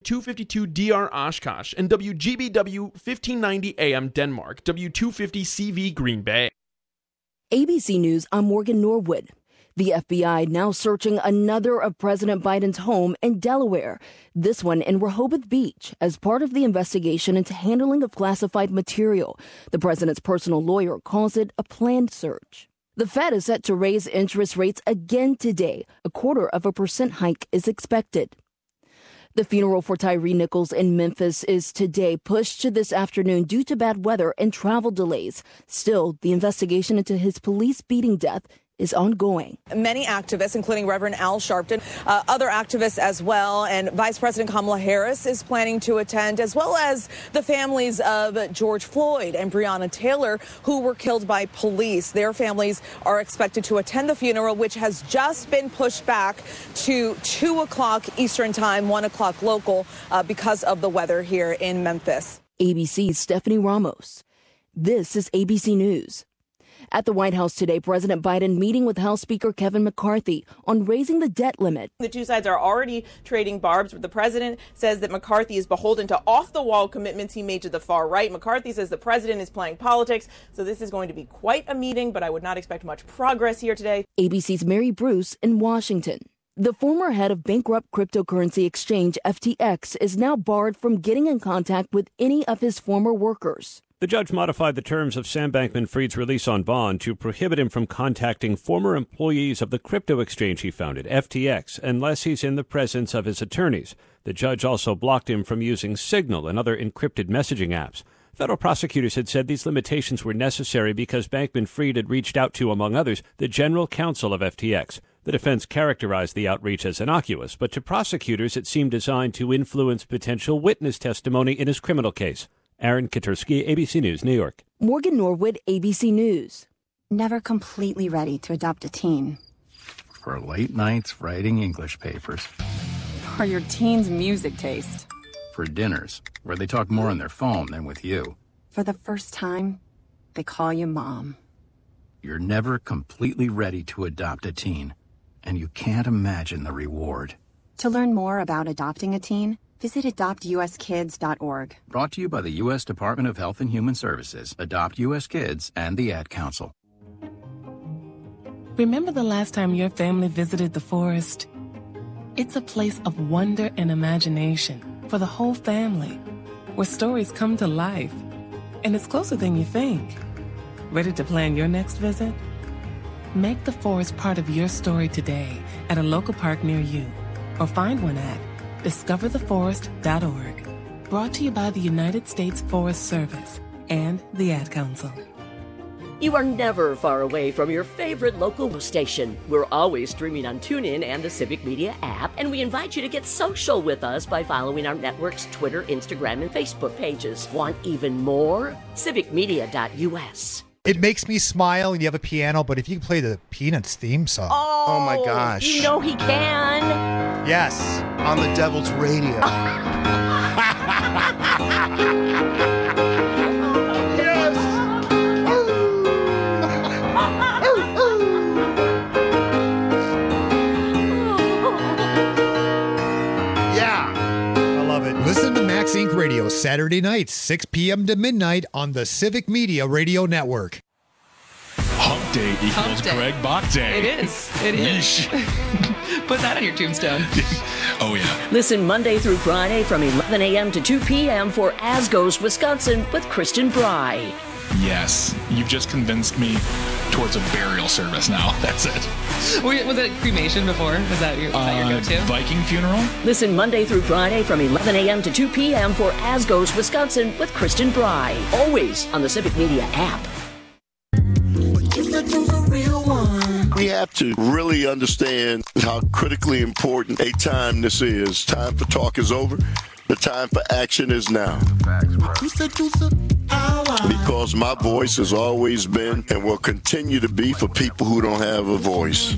W252DR Oshkosh, and WGBW 1590 AM Denmark, W250 CV Green Bay. ABC News, I'm Morgan Norwood. The FBI now searching another of President Biden's home in Delaware, this one in Rehoboth Beach, as part of the investigation into handling of classified material. The president's personal lawyer calls it a planned search. The Fed is set to raise interest rates again today. 0.25% hike is expected. The funeral for Tyree Nichols in Memphis is today pushed to this afternoon due to bad weather and travel delays. Still, the investigation into his police beating death is ongoing. Many activists, including Reverend Al Sharpton, other activists as well, and Vice President Kamala Harris is planning to attend, as well as the families of George Floyd and Breonna Taylor, who were killed by police. Their families are expected to attend the funeral, which has just been pushed back to 2 o'clock Eastern time, 1 o'clock local, because of the weather here in Memphis. ABC's Stephanie Ramos. This is ABC News. At the White House today, President Biden meeting with House Speaker Kevin McCarthy on raising the debt limit. The two sides are already trading barbs. The president says that McCarthy is beholden to off-the-wall commitments he made to the far right. McCarthy says the president is playing politics. So this is going to be quite a meeting, but I would not expect much progress here today. ABC's Mary Bruce in Washington. The former head of bankrupt cryptocurrency exchange FTX is now barred from getting in contact with any of his former workers. The judge modified the terms of Sam Bankman-Fried's release on bond to prohibit him from contacting former employees of the crypto exchange he founded, FTX, unless he's in the presence of his attorneys. The judge also blocked him from using Signal and other encrypted messaging apps. Federal prosecutors had said these limitations were necessary because Bankman-Fried had reached out to, among others, the general counsel of FTX. The defense characterized the outreach as innocuous, but to prosecutors it seemed designed to influence potential witness testimony in his criminal case. Aaron Katursky, ABC News, New York. Morgan Norwood, ABC News. Never completely ready to adopt a teen. For late nights writing English papers. For your teen's music taste. For dinners, where they talk more on their phone than with you. For the first time, they call you Mom. You're never completely ready to adopt a teen, and you can't imagine the reward. To learn more about adopting a teen, visit adoptuskids.org. Brought to you by the U.S. Department of Health and Human Services, Adopt U.S. Kids, and the Ad Council. Remember the last time your family visited the forest? It's a place of wonder and imagination for the whole family, where stories come to life. And it's closer than you think. Ready to plan your next visit? Make the forest part of your story today at a local park near you, or find one at discovertheforest.org. Brought to you by the United States Forest Service and the Ad Council. You are never far away from your favorite local station. We're always streaming on TuneIn and the Civic Media app, and we invite you to get social with us by following our network's Twitter, Instagram, and Facebook pages. Want even more? civicmedia.us. It makes me smile, and you have a piano, but if you can play the Peanuts theme song. Oh my gosh. You know he can. Yes. On the Devil's Radio. Yes. Yeah. I love it. Listen to Max Inc. Radio Saturday nights, 6 p.m. to midnight on the Civic Media Radio Network. Hump Day equals Greg Bach Day. It is. It is. Put that on your tombstone. Oh, yeah. Listen Monday through Friday from 11 a.m. to 2 p.m. for As Goes Wisconsin with Kristen Bry. Yes. You've just convinced me towards a burial service now. That's it. Was it cremation before? Was that your go-to? Viking funeral? Listen Monday through Friday from 11 a.m. to 2 p.m. for As Goes Wisconsin with Kristen Bry. Always on the Civic Media app. We have to really understand how critically important a time this is. Time for talk is over. The time for action is now. Because my voice has always been and will continue to be for people who don't have a voice.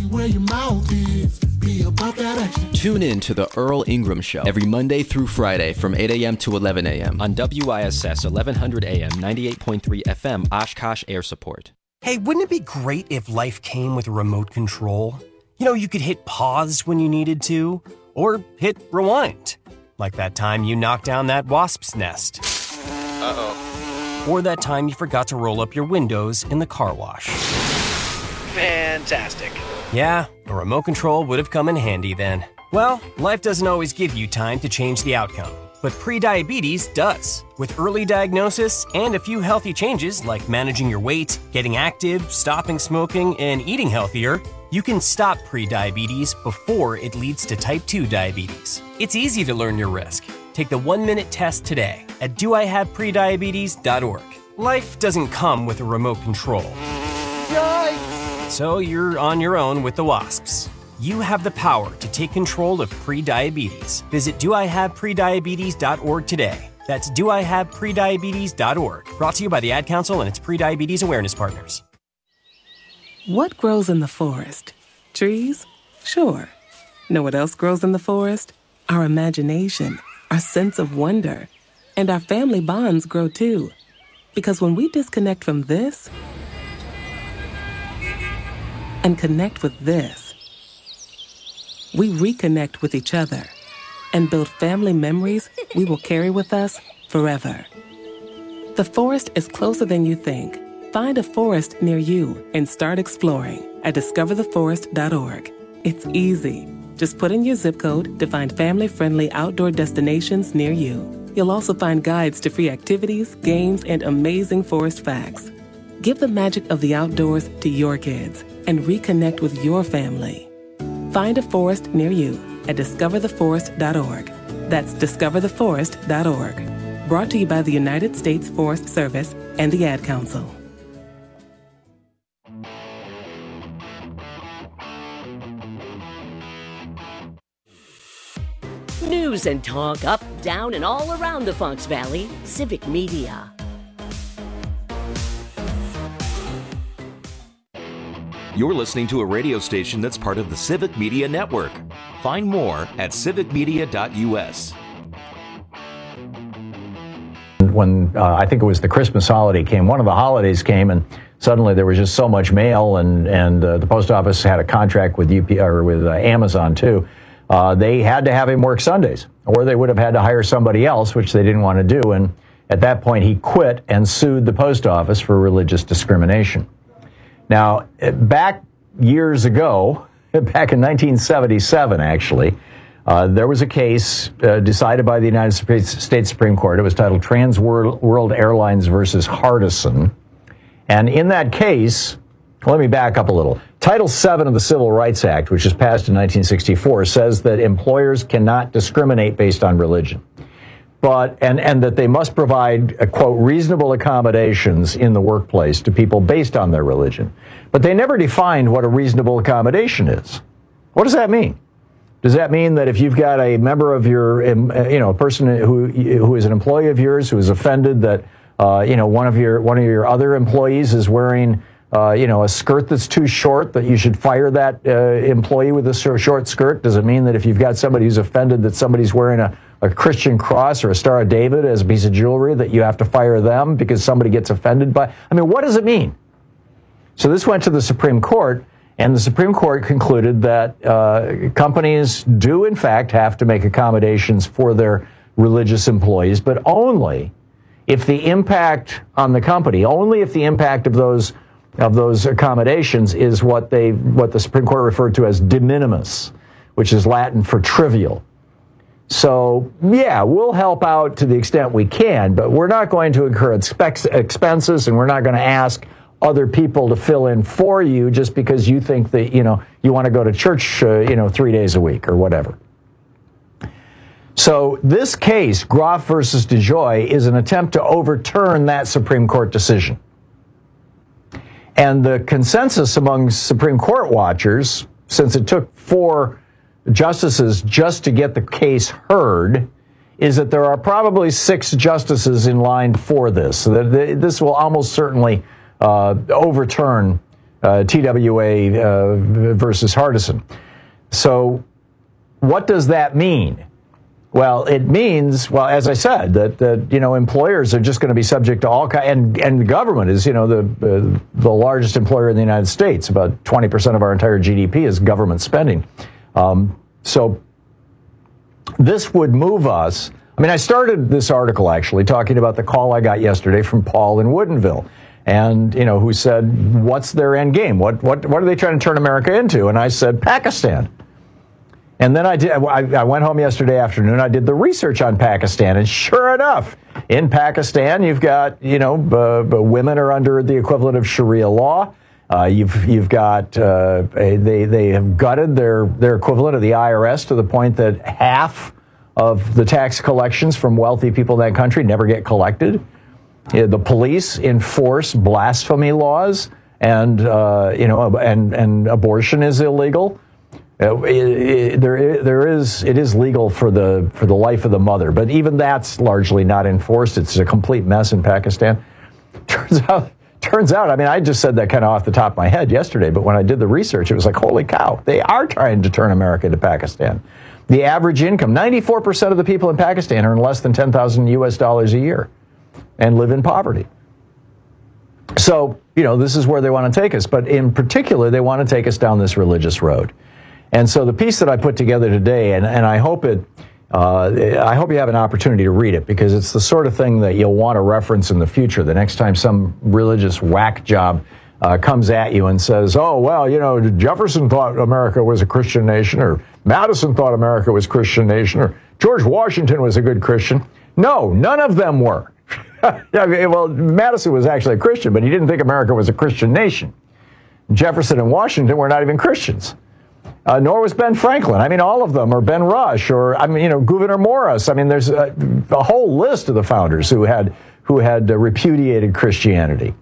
Tune in to the Earl Ingram Show every Monday through Friday from 8 a.m. to 11 a.m. on WISS 1100 AM 98.3 FM Oshkosh Air Support. Hey, wouldn't it be great if life came with a remote control? You know, you could hit pause when you needed to, or hit rewind. Like that time you knocked down that wasp's nest. Uh-oh. Or that time you forgot to roll up your windows in the car wash. Fantastic. Yeah, a remote control would have come in handy then. Well, life doesn't always give you time to change the outcome, but prediabetes does. With early diagnosis and a few healthy changes like managing your weight, getting active, stopping smoking, and eating healthier, you can stop prediabetes before it leads to type 2 diabetes. It's easy to learn your risk. Take the 1-minute test today at doihaveprediabetes.org. Life doesn't come with a remote control. Yikes! So you're on your own with the wasps. You have the power to take control of prediabetes. Visit doihaveprediabetes.org today. That's doihaveprediabetes.org. Brought to you by the Ad Council and its prediabetes awareness partners. What grows in the forest? Trees? Sure. Know what else grows in the forest? Our imagination, our sense of wonder, and our family bonds grow too. Because when we disconnect from this and connect with this, we reconnect with each other and build family memories we will carry with us forever. The forest is closer than you think. Find a forest near you and start exploring at discovertheforest.org. It's easy. Just put in your zip code to find family-friendly outdoor destinations near you. You'll also find guides to free activities, games, and amazing forest facts. Give the magic of the outdoors to your kids and reconnect with your family. Find a forest near you at discovertheforest.org. That's discovertheforest.org. Brought to you by the United States Forest Service and the Ad Council. News and talk up, down, and all around the Fox Valley. Civic Media. You're listening to a radio station that's part of the Civic Media Network. Find more at civicmedia.us. When I think it was the Christmas holiday came, one of the holidays came, and suddenly there was just so much mail, and the post office had a contract with Amazon too. They had to have him work Sundays, or they would have had to hire somebody else, which they didn't want to do. And at that point, he quit and sued the post office for religious discrimination. Now, back years ago, back in 1977, actually, there was a case decided by the United States Supreme Court. It was titled Trans World Airlines versus Hardison. And in that case, let me back up a little. Title VII of the Civil Rights Act, which was passed in 1964, says that employers cannot discriminate based on religion. And that they must provide, quote, reasonable accommodations in the workplace to people based on their religion. But they never defined what a reasonable accommodation is. What does that mean? Does that mean that if you've got a member of your, a person who is an employee of yours who is offended that, one of your other employees is wearing, a skirt that's too short, that you should fire that employee with a short skirt? Does it mean that if you've got somebody who's offended that somebody's wearing a Christian cross or a Star of David as a piece of jewelry, that you have to fire them because somebody gets offended by? I mean, what does it mean? So this went to the Supreme Court, and the Supreme Court concluded that companies do, in fact, have to make accommodations for their religious employees, but only if the impact on the company, only if the impact of those accommodations is what the Supreme Court referred to as de minimis, which is Latin for trivial. So, yeah, we'll help out to the extent we can, but we're not going to incur expenses, and we're not going to ask other people to fill in for you just because you think that, you want to go to church, 3 days a week or whatever. So this case, Groff versus DeJoy, is an attempt to overturn that Supreme Court decision. And the consensus among Supreme Court watchers, since it took 4 justices just to get the case heard, is that there are probably 6 justices in line for this. So that this will almost certainly overturn TWA versus Hardison. So what does that mean? Well, it means, as I said, that employers are just going to be subject to all kinds, and the government is, the largest employer in the United States. About 20% of our entire GDP is government spending. So this would move us. I mean, I started this article actually talking about the call I got yesterday from Paul in Woodinville, and who said, "What's their end game? What are they trying to turn America into?" And I said, Pakistan. And then I went home yesterday afternoon. I did the research on Pakistan, and sure enough, in Pakistan, you've got women are under the equivalent of Sharia law. You've got they have gutted their equivalent of the IRS to the point that half of the tax collections from wealthy people in that country never get collected. The police enforce blasphemy laws, and abortion is illegal. It is legal for the life of the mother, but even that's largely not enforced. It's a complete mess in Pakistan. Turns out, I mean, I just said that kind of off the top of my head yesterday, but when I did the research, it was like, holy cow, they are trying to turn America into Pakistan. The average income, 94% of the people in Pakistan earn less than $10,000 a year and live in poverty. So, this is where they want to take us, but in particular, they want to take us down this religious road. And so the piece that I put together today, and I hope you have an opportunity to read it, because it's the sort of thing that you'll want to reference in the future. The next time some religious whack job comes at you and says, "Oh, well, Jefferson thought America was a Christian nation," or Madison thought America was a Christian nation, or George Washington was a good Christian. No, none of them were. Well, Madison was actually a Christian, but he didn't think America was a Christian nation. Jefferson and Washington were not even Christians. Nor was Ben Franklin. I mean, all of them, or Ben Rush, or Gouverneur Morris. I mean, there's a whole list of the founders who had repudiated Christianity,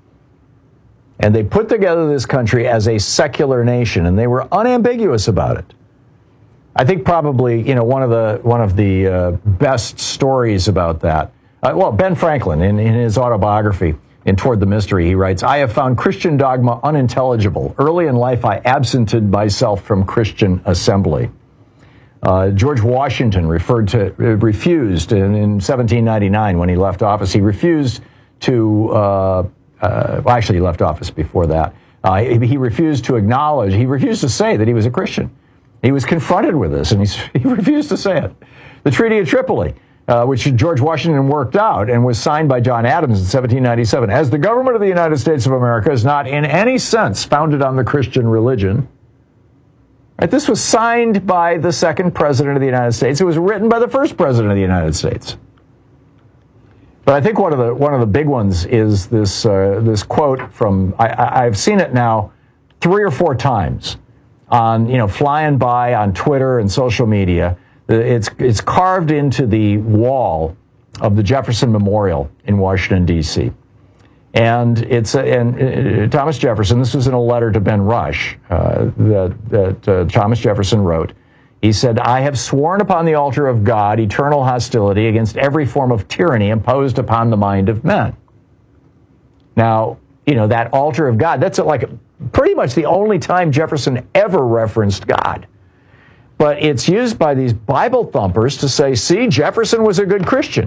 and they put together this country as a secular nation, and they were unambiguous about it. I think probably one of the best stories about that. Ben Franklin in his autobiography, in Toward the Mystery, he writes, "I have found Christian dogma unintelligible. Early in life, I absented myself from Christian assembly." George Washington refused in 1799 when he left office. He refused to, actually he left office before that. He refused to acknowledge, he refused to say that he was a Christian. He was confronted with this, and he refused to say it. The Treaty of Tripoli, which George Washington worked out and was signed by John Adams in 1797. As the government of the United States of America is not in any sense founded on the Christian religion. Right? This was signed by the second president of the United States. It was written by the first president of the United States. But I think one of the big ones is this quote from, I've seen it now 3 or 4 times on, flying by on Twitter and social media. It's carved into the wall of the Jefferson Memorial in Washington, D.C. And Thomas Jefferson, this was in a letter to Ben Rush that Thomas Jefferson wrote. He said, "I have sworn upon the altar of God eternal hostility against every form of tyranny imposed upon the mind of men." Now, that altar of God, that's like pretty much the only time Jefferson ever referenced God. But it's used by these Bible thumpers to say, see, Jefferson was a good Christian.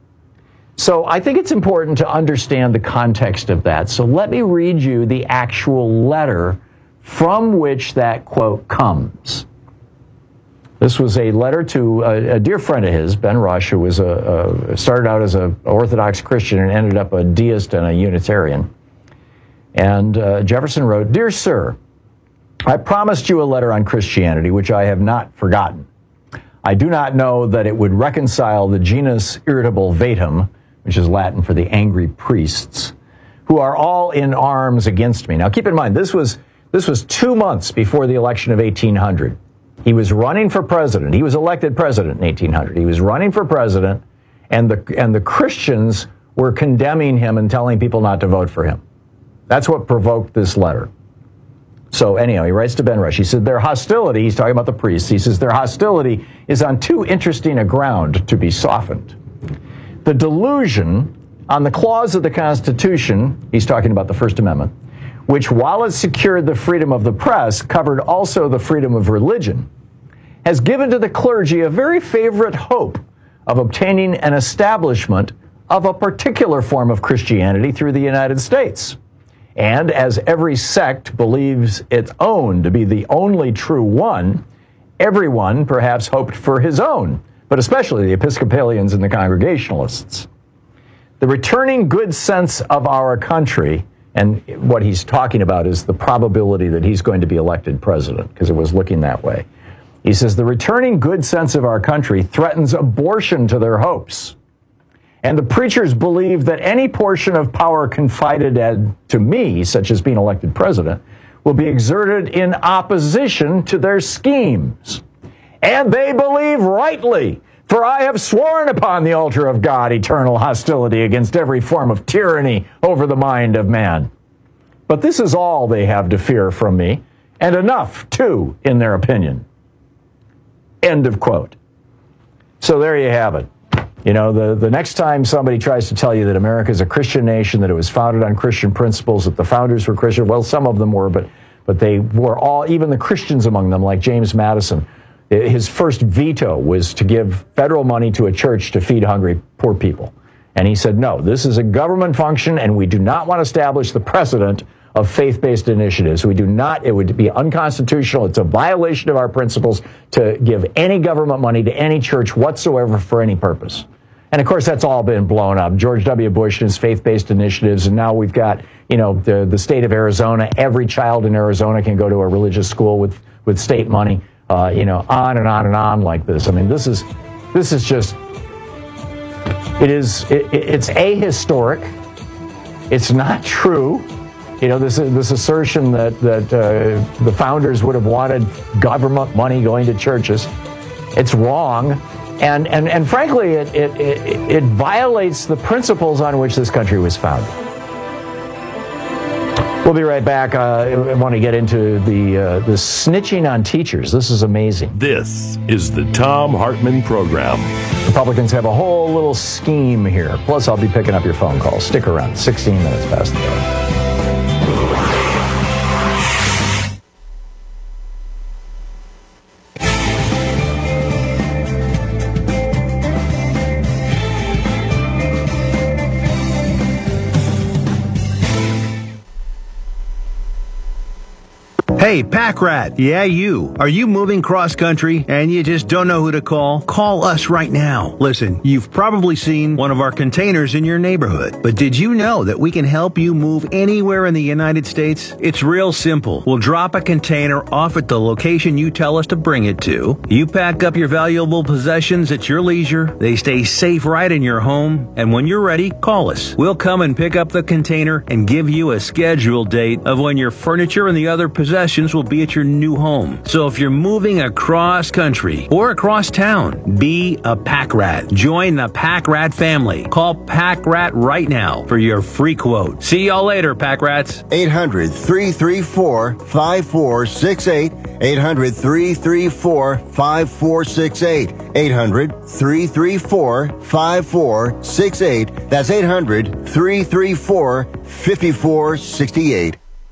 So I think it's important to understand the context of that. So let me read you the actual letter from which that quote comes. This was a letter to a dear friend of his, Ben Rush, who was started out as an Orthodox Christian and ended up a deist and a Unitarian. And Jefferson wrote, "Dear Sir, I promised you a letter on Christianity, which I have not forgotten. I do not know that it would reconcile the genus irritable vetum, which is Latin for the angry priests, who are all in arms against me." Now, keep in mind, this was 2 months before the election of 1800. He was running for president. He was elected president in 1800. He was running for president, and the Christians were condemning him and telling people not to vote for him. That's what provoked this letter. So anyhow, he writes to Ben Rush. He said, "Their hostility," he's talking about the priests, he says, "their hostility is on too interesting a ground to be softened. The delusion on the clause of the Constitution," he's talking about the First Amendment, "which while it secured the freedom of the press, covered also the freedom of religion, has given to the clergy a very favorite hope of obtaining an establishment of a particular form of Christianity through the United States. And as every sect believes its own to be the only true one, everyone perhaps hoped for his own, but especially the Episcopalians and the Congregationalists. The returning good sense of our country, and what he's talking about is the probability that he's going to be elected president, because it was looking that way. He says, the returning good sense of our country threatens abortion to their hopes. And the preachers believe that any portion of power confided to me, such as being elected president, will be exerted in opposition to their schemes. And they believe rightly, for I have sworn upon the altar of God eternal hostility against every form of tyranny over the mind of man. But this is all they have to fear from me, and enough, too, in their opinion. End of quote. So there you have it. You know, the next time somebody tries to tell you that America is a Christian nation, that it was founded on Christian principles, that the founders were Christian, well, some of them were, but they were all, even the Christians among them, like James Madison, his first veto was to give federal money to a church to feed hungry poor people. And he said, no, this is a government function, and we do not want to establish the precedent of faith-based initiatives. We do not, it would be unconstitutional. It's a violation of our principles to give any government money to any church whatsoever for any purpose. And of course, that's all been blown up. George W. Bush and his faith-based initiatives, and now we've got, you know, the state of Arizona. Every child in Arizona can go to a religious school with state money, you know, on and on and on like this. I mean, this is just, it's ahistoric. It's not true. You know, this assertion that the founders would have wanted government money going to churches. It's wrong. And frankly, it violates the principles on which this country was founded. We'll be right back. I want to get into the snitching on teachers. This is amazing. This is the Thom Hartmann Program. Republicans have a whole little scheme here. Plus, I'll be picking up your phone calls. Stick around. 16 minutes past the hour. Hey, Pack Rat. Yeah, you. Are you moving cross-country and you just don't know who to call? Call us right now. Listen, you've probably seen one of our containers in your neighborhood. But did you know that we can help you move anywhere in the United States? It's real simple. We'll drop a container off at the location you tell us to bring it to. You pack up your valuable possessions at your leisure. They stay safe right in your home. And when you're ready, call us. We'll come and pick up the container and give you a scheduled date of when your furniture and the other possessions will be at your new home. So if you're moving across country or across town, be a Pack Rat. Join the Pack Rat family. Call Pack Rat right now for your free quote. See y'all later, Pack Rats. 800-334-5468. 800-334-5468. 800-334-5468. That's 800-334-5468.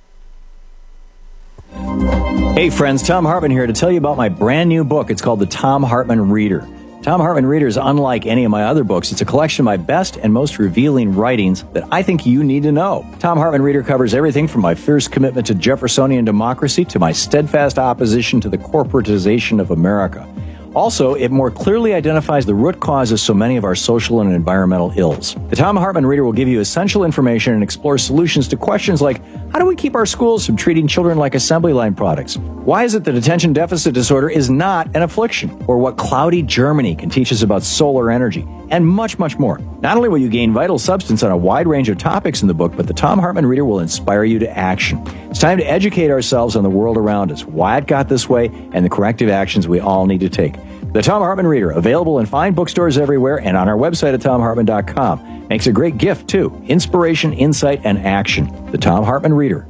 Hey friends, Thom Hartmann here to tell you about my brand new book. It's called The Thom Hartmann Reader. Thom Hartmann Reader is unlike any of my other books. It's a collection of my best and most revealing writings that I think you need to know. Thom Hartmann Reader covers everything from my fierce commitment to Jeffersonian democracy to my steadfast opposition to the corporatization of America. Also, it more clearly identifies the root cause of so many of our social and environmental ills. The Thom Hartmann Reader will give you essential information and explore solutions to questions like, how do we keep our schools from treating children like assembly line products? Why is it that attention deficit disorder is not an affliction? Or what cloudy Germany can teach us about solar energy? And much, much more. Not only will you gain vital substance on a wide range of topics in the book, but the Thom Hartmann Reader will inspire you to action. It's time to educate ourselves on the world around us, why it got this way, and the corrective actions we all need to take. The Thom Hartmann Reader, available in fine bookstores everywhere and on our website at thomhartmann.com. Makes a great gift, too. Inspiration, insight, and action. The Thom Hartmann Reader.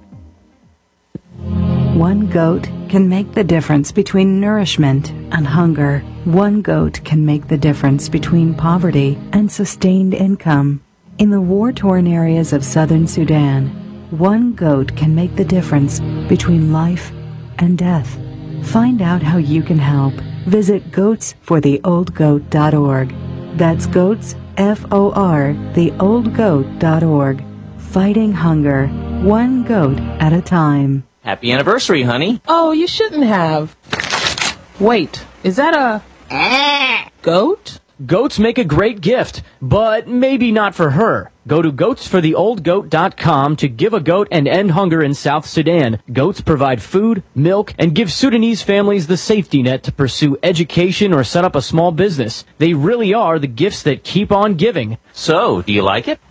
One goat can make the difference between nourishment and hunger. One goat can make the difference between poverty and sustained income. In the war-torn areas of southern Sudan, one goat can make the difference between life and death. Find out how you can help. Visit goatsfortheoldgoat.org. That's goats, F-O-R, theoldgoat.org. Fighting hunger, one goat at a time. Happy anniversary, honey. Oh, you shouldn't have. Wait, is that a goat? Goats make a great gift, but maybe not for her. Go to goatsfortheoldgoat.com to give a goat and end hunger in South Sudan. Goats provide food, milk, and give Sudanese families the safety net to pursue education or set up a small business. They really are the gifts that keep on giving. So, do you like it?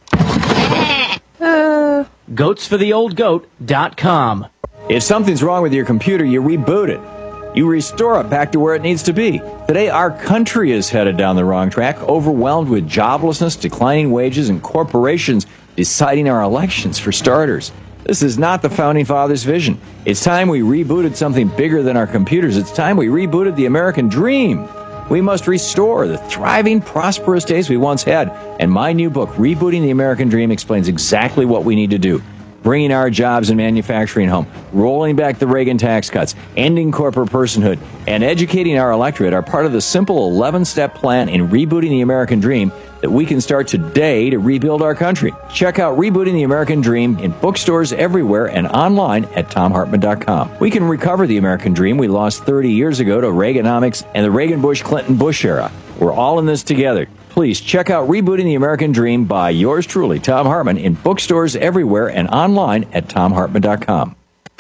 Goatsfortheoldgoat.com. If something's wrong with your computer, you reboot it. You restore it back to where it needs to be. Today, our country is headed down the wrong track, overwhelmed with joblessness, declining wages, and corporations deciding our elections for starters. This is not the Founding Fathers' vision. It's time we rebooted something bigger than our computers. It's time we rebooted the American dream. We must restore the thriving, prosperous days we once had. And my new book, Rebooting the American Dream, explains exactly what we need to do. Bringing our jobs and manufacturing home, rolling back the Reagan tax cuts, ending corporate personhood, and educating our electorate are part of the simple 11-step plan in rebooting the American dream that we can start today to rebuild our country. Check out Rebooting the American Dream in bookstores everywhere and online at TomHartman.com. We can recover the American dream we lost 30 years ago to Reaganomics and the Reagan-Bush-Clinton-Bush era. We're all in this together. Please check out Rebooting the American Dream by yours truly, Thom Hartmann, in bookstores everywhere and online at TomHartman.com.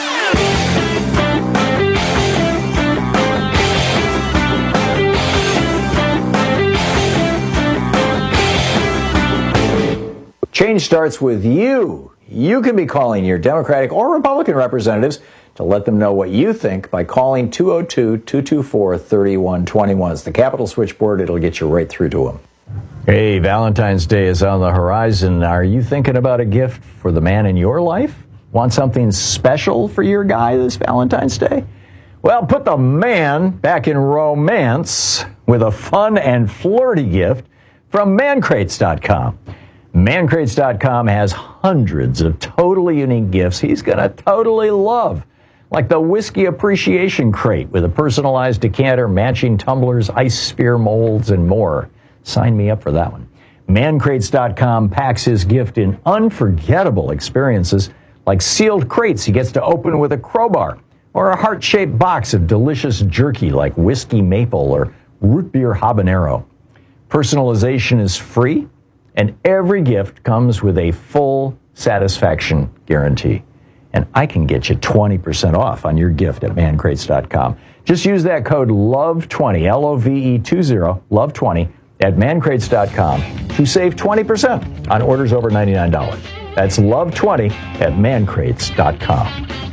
Change starts with you. You can be calling your Democratic or Republican representatives to let them know what you think by calling 202-224-3121. It's the Capitol switchboard. It'll get you right through to them. Hey, Valentine's Day is on the horizon. Are you thinking about a gift for the man in your life? Want something special for your guy this Valentine's Day? Well, put the man back in romance with a fun and flirty gift from mancrates.com. Mancrates.com has hundreds of totally unique gifts he's going to totally love, like the Whiskey Appreciation Crate with a personalized decanter, matching tumblers, ice sphere molds, and more. Sign me up for that one. Mancrates.com packs his gift in unforgettable experiences, like sealed crates he gets to open with a crowbar, or a heart-shaped box of delicious jerky like whiskey maple or root beer habanero. Personalization is free, and every gift comes with a full satisfaction guarantee. And I can get you 20% off on your gift at mancrates.com. Just use that code LOVE20, LOVE20, LOVE20, at mancrates.com to save 20% on orders over $99. That's LOVE20 at mancrates.com.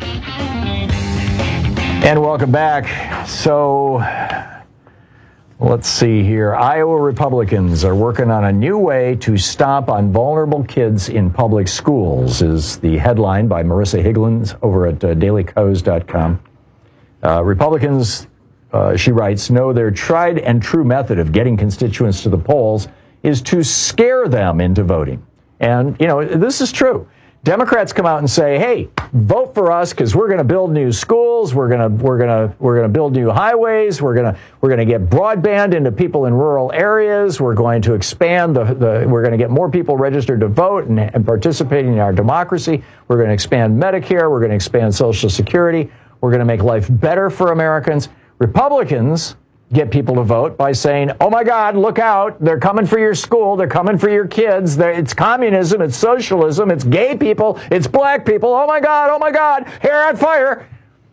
And welcome back. So, let's see here. Iowa Republicans are working on a new way to stomp on vulnerable kids in public schools, is the headline by Marissa Higlins over at dailycoast.com. Republicans, she writes, know their tried and true method of getting constituents to the polls is to scare them into voting. And, you know, this is true. Democrats come out and say, hey, vote for us because we're going to build new schools, we're going to build new highways, we're going to get broadband into people in rural areas, we're going to expand we're going to get more people registered to vote and participating in our democracy, we're going to expand Medicare, we're going to expand Social Security, we're going to make life better for Americans. Republicans get people to vote by saying, oh my God, look out, they're coming for your school, they're coming for your kids, it's communism, it's socialism, it's gay people, it's black people, oh my God, hair on fire.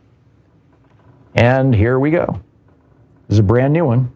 And here we go. This is a brand new one.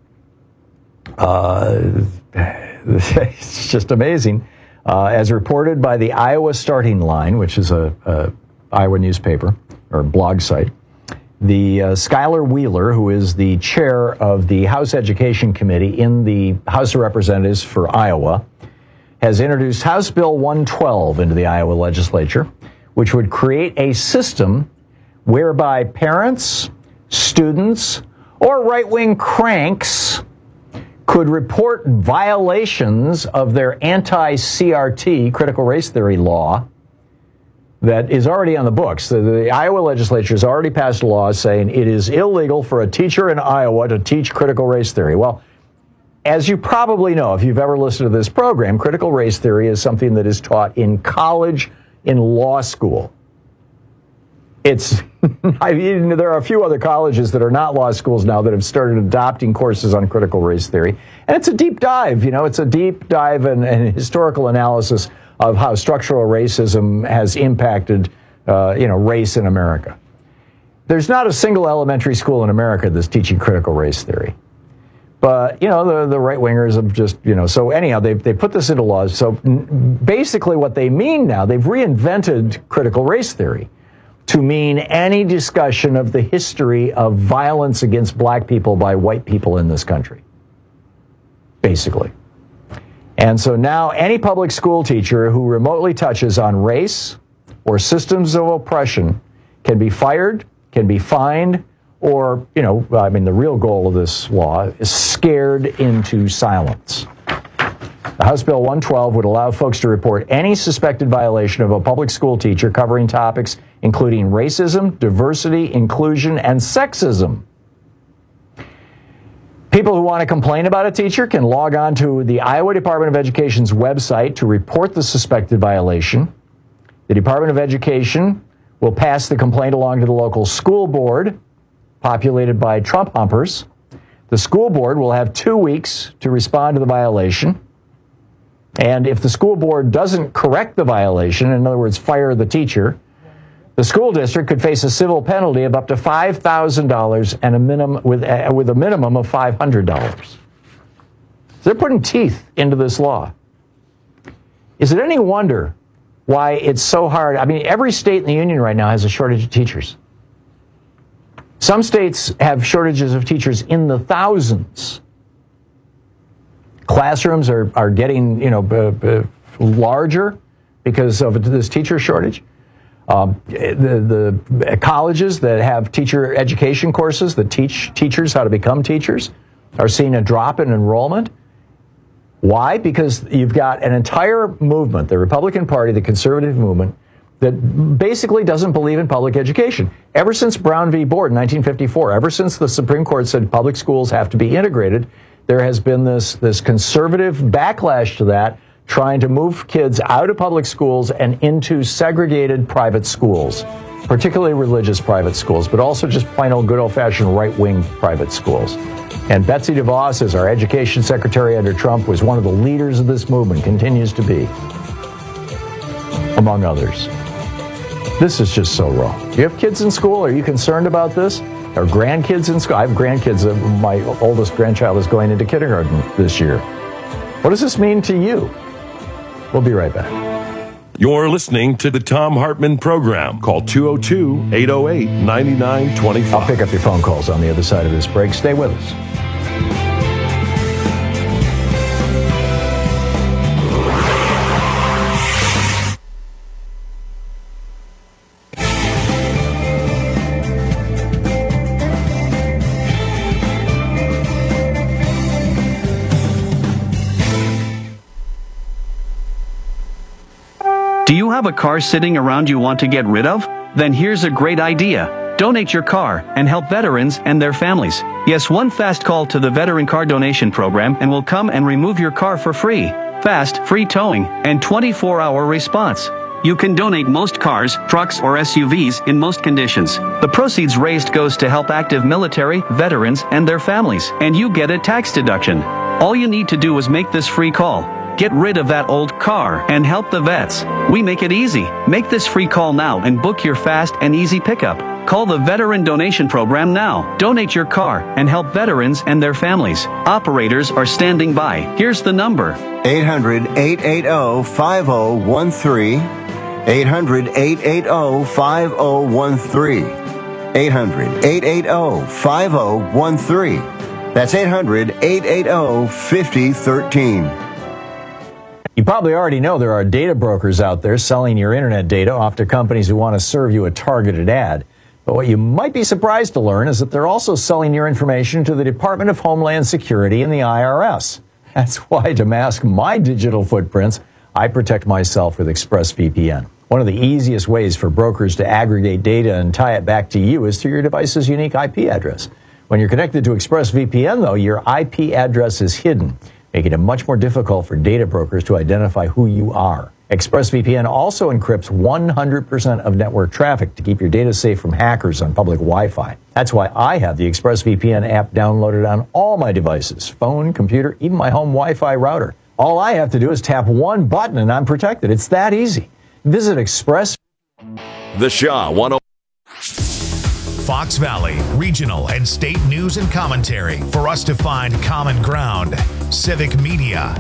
It's just amazing. As reported by the Iowa Starting Line, which is a Iowa newspaper or blog site, the Skylar Wheeler, who is the chair of the House Education Committee in the House of Representatives for Iowa, has introduced House Bill 112 into the Iowa legislature, which would create a system whereby parents, students, or right-wing cranks could report violations of their anti-CRT, critical race theory law, that is already on the books. The Iowa legislature has already passed a law saying it is illegal for a teacher in Iowa to teach critical race theory. Well, as you probably know, if you've ever listened to this program, critical race theory is something that is taught in college, in law school. there are a few other colleges that are not law schools now that have started adopting courses on critical race theory. And it's a deep dive, it's a deep dive and historical analysis of how structural racism has impacted, race in America. There's not a single elementary school in America that's teaching critical race theory. But, the right-wingers have just, so anyhow, they put this into laws. So basically what they mean now, they've reinvented critical race theory to mean any discussion of the history of violence against black people by white people in this country, basically. And so now any public school teacher who remotely touches on race or systems of oppression can be fired, can be fined, or, the real goal of this law is scared into silence. The House Bill 112 would allow folks to report any suspected violation of a public school teacher covering topics including racism, diversity, inclusion, and sexism. People who want to complain about a teacher can log on to the Iowa Department of Education's website to report the suspected violation. The Department of Education will pass the complaint along to the local school board, populated by Trump humpers. The school board will have 2 weeks to respond to the violation. And if the school board doesn't correct the violation, in other words, fire the teacher, the school district could face a civil penalty of up to $5,000 and with a minimum of $500. So they're putting teeth into this law. Is it any wonder why it's so hard? Every state in the union right now has a shortage of teachers. Some states have shortages of teachers in the thousands. Classrooms are getting, larger because of this teacher shortage. The colleges that have teacher education courses that teach teachers how to become teachers are seeing a drop in enrollment. Why? Because you've got an entire movement, the Republican Party, the conservative movement, that basically doesn't believe in public education. Ever since Brown v. Board in 1954, ever since the Supreme Court said public schools have to be integrated, there has been this conservative backlash to that, trying to move kids out of public schools and into segregated private schools, particularly religious private schools, but also just plain old good old-fashioned right-wing private schools. And Betsy DeVos, as our education secretary under Trump, was one of the leaders of this movement, continues to be, among others. This is just so wrong. Do you have kids in school? Are you concerned about this? Or grandkids in school? I have grandkids. My oldest grandchild is going into kindergarten this year. What does this mean to you? We'll be right back. You're listening to the Thom Hartmann Program. Call 202-808-9925. I'll pick up your phone calls on the other side of this break. Stay with us. Do you have a car sitting around you want to get rid of? Then here's a great idea. Donate your car and help veterans and their families. Yes, one fast call to the Veteran Car Donation Program and we'll come and remove your car for free. Fast, free towing, and 24-hour response. You can donate most cars, trucks, or SUVs in most conditions. The proceeds raised goes to help active military, veterans, and their families, and you get a tax deduction. All you need to do is make this free call. Get rid of that old car and help the vets. We make it easy. Make this free call now and book your fast and easy pickup. Call the Veteran Donation Program now. Donate your car and help veterans and their families. Operators are standing by. Here's the number. 800-880-5013. 800-880-5013. 800-880-5013. That's 800-880-5013. You probably already know there are data brokers out there selling your internet data off to companies who want to serve you a targeted ad. But what you might be surprised to learn is that they're also selling your information to the Department of Homeland Security and the IRS. That's why, to mask my digital footprints, I protect myself with ExpressVPN. One of the easiest ways for brokers to aggregate data and tie it back to you is through your device's unique IP address. When you're connected to ExpressVPN, though, your IP address is hidden, making it much more difficult for data brokers to identify who you are. ExpressVPN also encrypts 100% of network traffic to keep your data safe from hackers on public Wi-Fi. That's why I have the ExpressVPN app downloaded on all my devices, phone, computer, even my home Wi-Fi router. All I have to do is tap one button and I'm protected. It's that easy. Visit Express. The Shaw 10. Fox Valley, regional and state news and commentary for us to find common ground. Civic Media.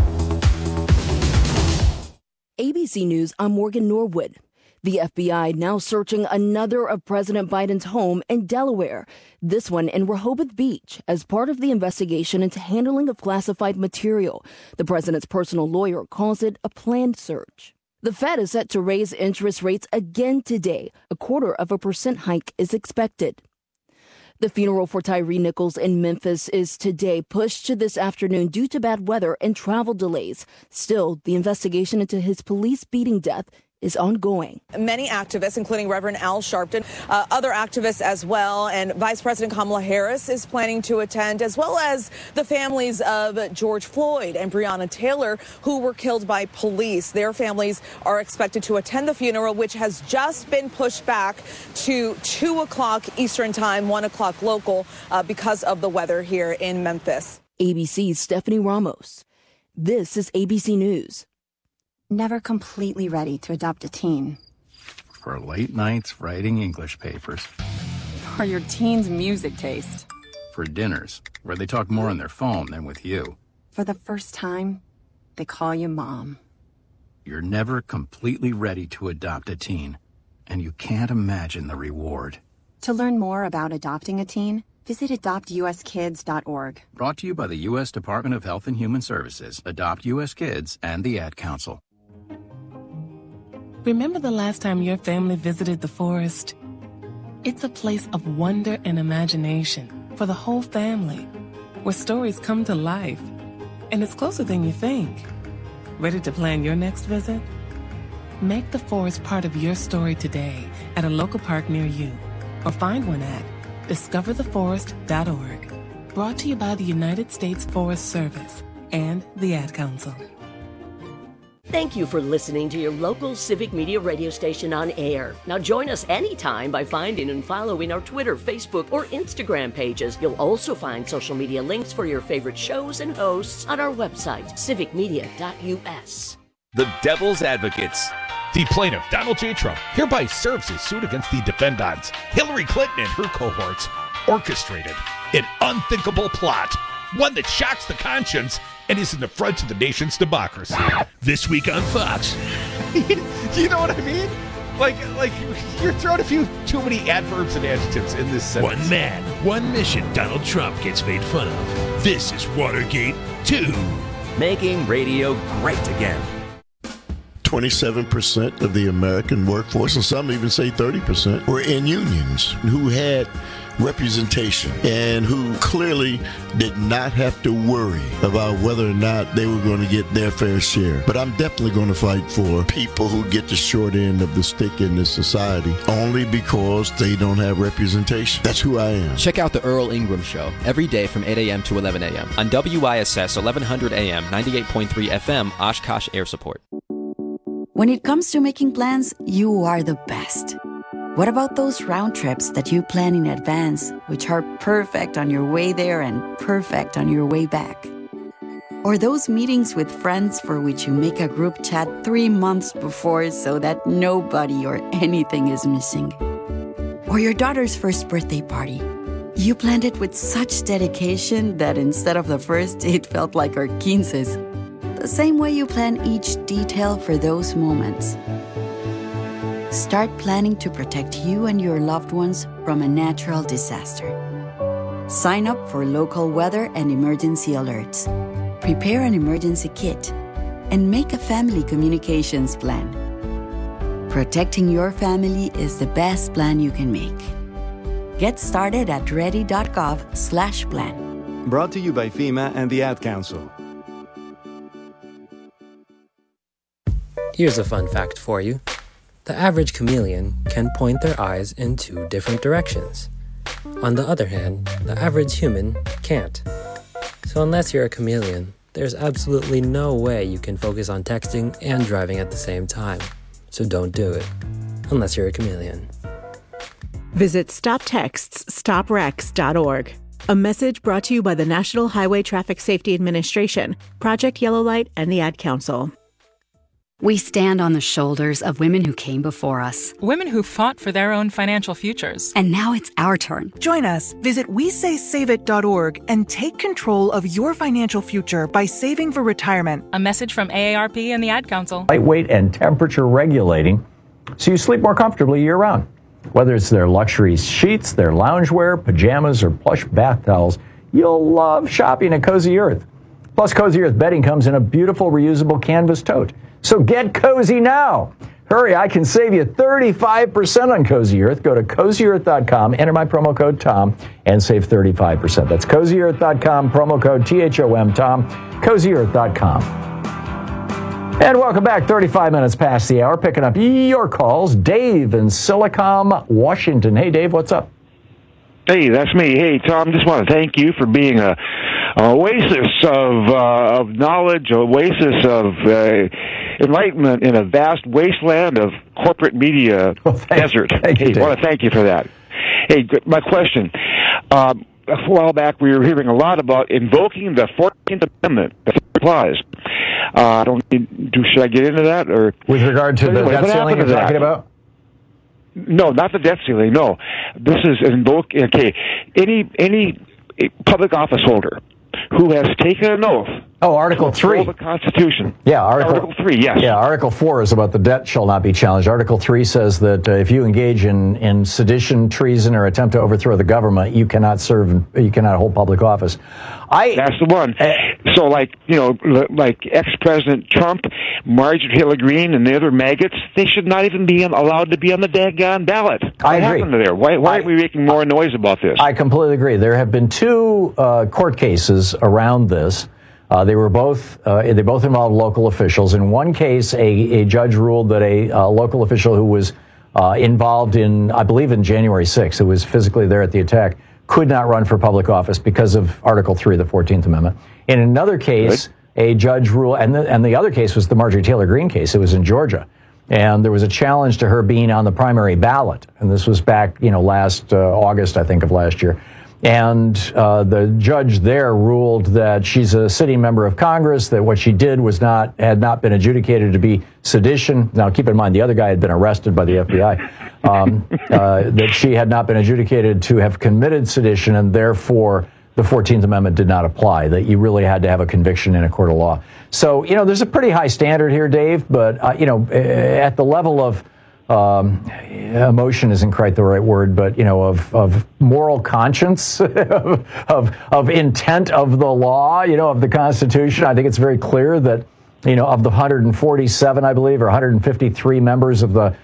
ABC News, I'm Morgan Norwood. The FBI now searching another of President Biden's home in Delaware, this one in Rehoboth Beach, as part of the investigation into handling of classified material. The president's personal lawyer calls it a planned search. The Fed is set to raise interest rates again today. 0.25% hike is expected. The funeral for Tyre Nichols in Memphis is today pushed to this afternoon due to bad weather and travel delays. Still, the investigation into his police beating death is ongoing. Many activists, including Reverend Al Sharpton, other activists as well, and Vice President Kamala Harris is planning to attend, as well as the families of George Floyd and Breonna Taylor, who were killed by police. Their families are expected to attend the funeral, which has just been pushed back to 2 o'clock Eastern time, 1 o'clock local, because of the weather here in Memphis. ABC's Stephanie Ramos. This is ABC News. Never completely ready to adopt a teen. For late nights writing English papers. For your teen's music taste. For dinners, where they talk more on their phone than with you. For the first time, they call you Mom. You're never completely ready to adopt a teen, and you can't imagine the reward. To learn more about adopting a teen, visit adoptuskids.org. Brought to you by the U.S. Department of Health and Human Services, Adopt U.S. Kids, and the Ad Council. Remember the last time your family visited the forest? It's a place of wonder and imagination for the whole family, where stories come to life. And it's closer than you think. Ready to plan your next visit? Make the forest part of your story today at a local park near you, or find one at discovertheforest.org. Brought to you by the United States Forest Service and the Ad Council. Thank you for listening to your local Civic Media radio station on air. Now join us anytime by finding and following our Twitter, Facebook, or Instagram pages. You'll also find social media links for your favorite shows and hosts on our website, civicmedia.us. The Devil's Advocates. The plaintiff, Donald J. Trump, hereby serves his suit against the defendants, Hillary Clinton and her cohorts, orchestrated an unthinkable plot, one that shocks the conscience and is an affront to the nation's democracy. This week on Fox. You know what I mean? Like you're throwing a few too many adverbs and adjectives in this sentence. One man, one mission, Donald Trump gets made fun of. This is Watergate 2. Making radio great again. 27% of the American workforce, and some even say 30%, were in unions who had representation and who clearly did not have to worry about whether or not they were going to get their fair share. But I'm definitely going to fight for people who get the short end of the stick in this society only because they don't have representation. That's who I am. Check out the Earl Ingram Show every day from 8 a.m. to 11 a.m. on WISS 1100 AM, 98.3 FM, Oshkosh Air Support. When it comes to making plans, you are the best. What about those round trips that you plan in advance, which are perfect on your way there and perfect on your way back? Or those meetings with friends for which you make a group chat 3 months before so that nobody or anything is missing? Or your daughter's first birthday party. You planned it with such dedication that instead of the first, it felt like our 15s. The same way you plan each detail for those moments. Start planning to protect you and your loved ones from a natural disaster. Sign up for local weather and emergency alerts. Prepare an emergency kit. And make a family communications plan. Protecting your family is the best plan you can make. Get started at ready.gov/plan. Brought to you by FEMA and the Ad Council. Here's a fun fact for you. The average chameleon can point their eyes in 2 different directions. On the other hand, the average human can't. So unless you're a chameleon, There's absolutely no way you can focus on texting and driving at the same time. So don't do it. Unless you're a chameleon. Visit StopTextsStopWrecks.org. A message brought to you by the National Highway Traffic Safety Administration, Project Yellow Light, and the Ad Council. We stand on the shoulders of women who came before us. Women who fought for their own financial futures. And now it's our turn. Join us. Visit WeSaySaveIt.org and take control of your financial future by saving for retirement. A message from AARP and the Ad Council. Lightweight and temperature regulating, so you sleep more comfortably year-round. Whether it's their luxury sheets, their loungewear, pajamas, or plush bath towels, you'll love shopping at Cozy Earth. Plus, Cozy Earth bedding comes in a beautiful reusable canvas tote. So get cozy now. Hurry, I can save you 35% on Cozy Earth. Go to CozyEarth.com, enter my promo code TOM, and save 35%. That's CozyEarth.com, promo code THOM, TOM, CozyEarth.com. And welcome back, 35 minutes past the hour, picking up your calls. Dave in Silicon, Washington. Hey, Dave, what's up? Hey, that's me. Hey, Tom, just want to thank you for being an oasis of knowledge, oasis of enlightenment in a vast wasteland of corporate media desert. Hey, I want to thank you for that. Hey, my question. A while back, we were hearing a lot about invoking the 14th Amendment that applies. Should I get into that? Or with regard to the debt ceiling you're talking about? No, not the debt ceiling. No, this is any public office holder who has taken an oath. Oh, Article 3. The Constitution. Yeah, Article 3, yes. Yeah, Article 4 is about the debt shall not be challenged. Article 3 says that if you engage in sedition, treason, or attempt to overthrow the government, you cannot hold public office. That's the one. So, like ex-President Trump, Marjorie Taylor Greene, and the other maggots, they should not even be allowed to be on the daggone ballot. I agree. What happened there? Why are we making more noise about this? I completely agree. There have been two court cases around this. They both involved local officials. In one case, a judge ruled that a local official who was involved in, I believe, in January 6th, who was physically there at the attack, could not run for public office because of Article 3 of the 14th Amendment. In another case, a judge ruled, and the other case was the Marjorie Taylor Greene case. It was in Georgia. And there was a challenge to her being on the primary ballot. And this was back, last August, I think, of last year. And the judge there ruled that she's a sitting member of Congress, that what she did had not been adjudicated to be sedition. Now, keep in mind, the other guy had been arrested by the FBI. That she had not been adjudicated to have committed sedition, and therefore the 14th Amendment did not apply, that you really had to have a conviction in a court of law. So, there's a pretty high standard here, Dave, but, at the level of emotion isn't quite the right word, but of moral conscience, of intent of the law, of the Constitution. I think it's very clear that of the 147, I believe, or 153 members of the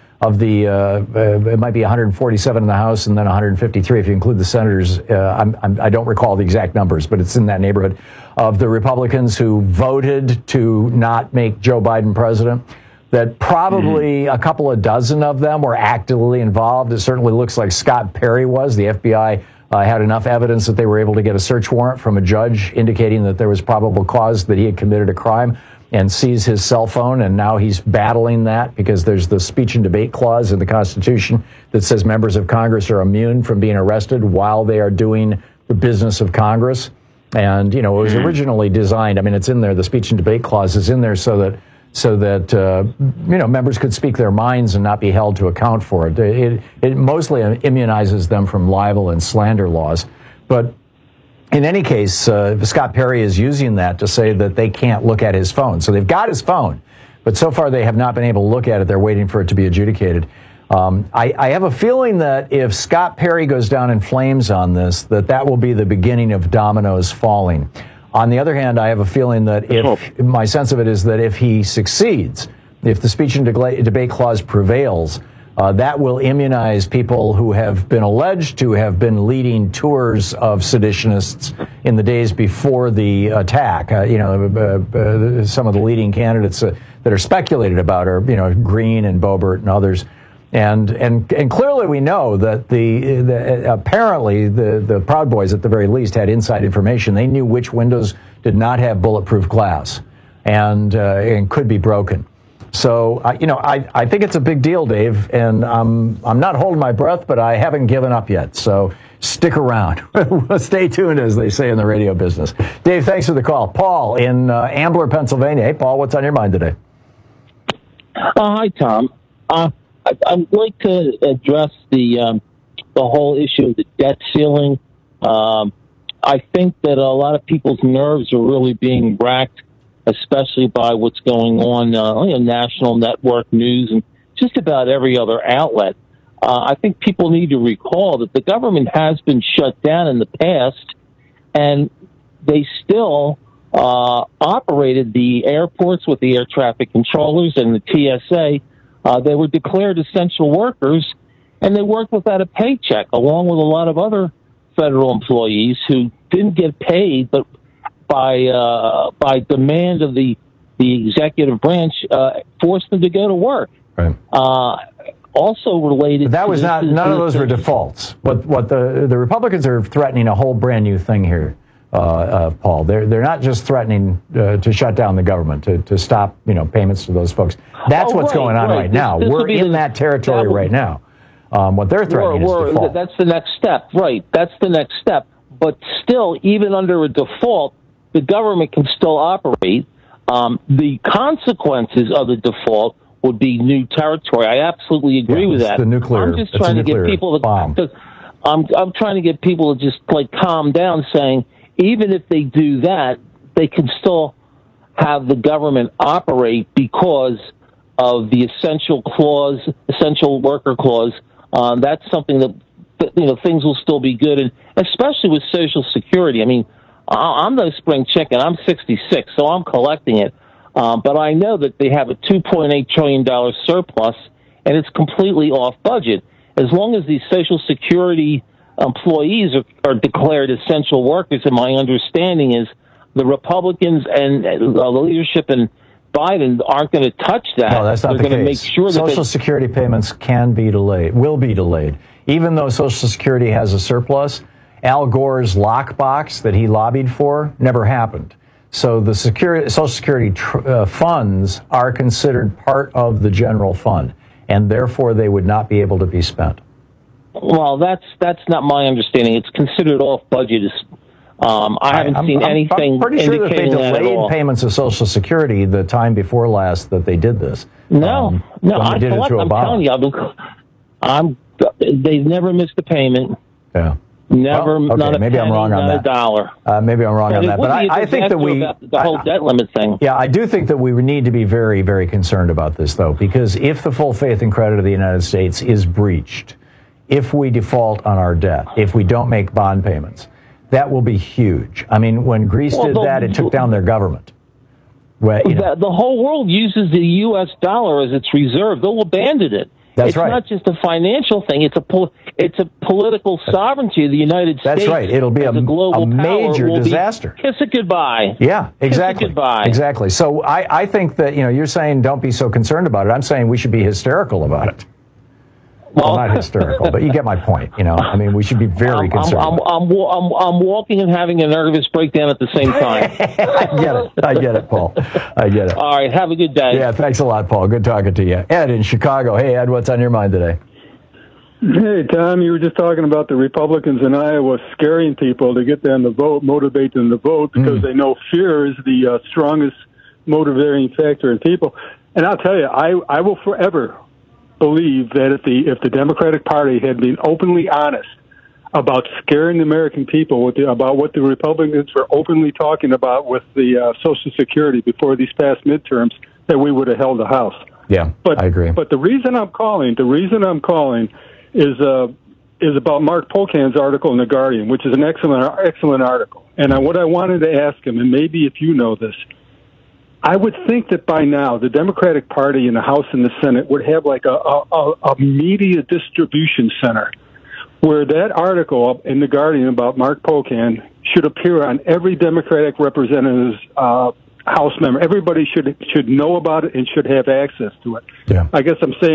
it might be 147 in the House and then 153 if you include the senators. I don't recall the exact numbers, but it's in that neighborhood of the Republicans who voted to not make Joe Biden president. That probably a couple of dozen of them were actively involved. It certainly looks like Scott Perry was. The FBI had enough evidence that they were able to get a search warrant from a judge indicating that there was probable cause that he had committed a crime and seize his cell phone. And now he's battling that because there's the speech and debate clause in the Constitution that says members of Congress are immune from being arrested while they are doing the business of Congress. And, it was originally designed, it's in there, the speech and debate clause is in there so that members could speak their minds and not be held to account for it. It mostly immunizes them from libel and slander laws. But in any case, Scott Perry is using that to say that they can't look at his phone. So they've got his phone, but so far they have not been able to look at it. They're waiting for it to be adjudicated. I have a feeling that if Scott Perry goes down in flames on this, that will be the beginning of dominoes falling. On the other hand, I have a feeling that my sense of it is that if he succeeds, if the speech and debate clause prevails, that will immunize people who have been alleged to have been leading tours of seditionists in the days before the attack. Some of the leading candidates that are speculated about are, Greene and Boebert and others. And clearly we know that apparently the Proud Boys at the very least had inside information. They knew which windows did not have bulletproof glass and could be broken. So I think it's a big deal, Dave, and I'm not holding my breath, but I haven't given up yet. So stick around. Stay tuned, as they say in the radio business. Dave, thanks for the call. Paul in Ambler, Pennsylvania. Hey, Paul, what's on your mind today? Hi, Tom. I'd like to address the whole issue of the debt ceiling. I think that a lot of people's nerves are really being racked, especially by what's going on national network news and just about every other outlet. I think people need to recall that the government has been shut down in the past, and they still operated the airports with the air traffic controllers and the TSA. They were declared essential workers, and they worked without a paycheck, along with a lot of other federal employees who didn't get paid, but by demand of the executive branch, forced them to go to work. Right. Also related, but that was none of those were defaults. What the Republicans are threatening a whole brand new thing here, Paul. They're not just threatening to shut down the government, to stop payments to those folks. That's what's going on right now. We're in that territory right now. What they're threatening is default. That's the next step, right? That's the next step. But still, even under a default, the government can still operate. The consequences of the default would be new territory. I absolutely agree with that. The nuclear. I'm just trying to get people to. I'm trying to get people to just calm down, saying even if they do that, they can still have the government operate because of the essential worker clause. That's something that things will still be good, and especially with Social Security. I mean, I'm no spring chicken. I'm 66, so I'm collecting it. But I know that they have a $2.8 trillion surplus, and it's completely off budget. As long as these Social Security employees are declared essential workers, and my understanding is the Republicans and the leadership in Biden aren't going to touch that. No, that's not the case. They're going to make sure that Social Security payments will be delayed. Even though Social Security has a surplus, Al Gore's lockbox that he lobbied for never happened. So the Social Security funds are considered part of the general fund, and therefore they would not be able to be spent. Well, that's not my understanding. It's considered off budget. I haven't seen anything. I'm pretty sure that they delayed that payments of Social Security the time before last that they did this. No, I'm telling you, they've never missed a payment. Yeah. Never, well, okay, not a maybe penny, I'm wrong on not that. a dollar. Maybe I'm wrong on that. But I think that the whole debt limit thing. Yeah, I do think that we need to be very, very concerned about this, though, because if the full faith and credit of the United States is breached, if we default on our debt, if we don't make bond payments, that will be huge. I mean, when Greece did that, it took down their government. Well, the whole world uses the U.S. dollar as its reserve. They'll abandon it. That's right. It's not just a financial thing. It's a political sovereignty of the United States. That's right. It'll be a global major disaster. Kiss it goodbye. Yeah, exactly. Kiss it goodbye. Exactly. So I think that, you're saying don't be so concerned about it. I'm saying we should be hysterical about it. Well, not hysterical, but you get my point. I mean, we should be very concerned. I'm walking and having a nervous breakdown at the same time. I get it, Paul. I get it. All right, have a good day. Yeah, thanks a lot, Paul. Good talking to you. Ed in Chicago. Hey, Ed, what's on your mind today? Hey, Tom, you were just talking about the Republicans in Iowa scaring people to get them to vote, motivate them to vote, because they know fear is the strongest motivating factor in people. And I'll tell you, I will forever believe that if the Democratic Party had been openly honest about scaring the American people about what the Republicans were openly talking about with the Social Security before these past midterms, that we would have held the House. Yeah, I agree. But the reason I'm calling is about Mark Pocan's article in The Guardian, which is an excellent article. And what I wanted to ask him, and maybe if you know this, I would think that by now the Democratic Party in the House and the Senate would have like a media distribution center where that article in The Guardian about Mark Pocan should appear on every Democratic representative's House member. Everybody should know about it and should have access to it. Yeah. I guess I'm saying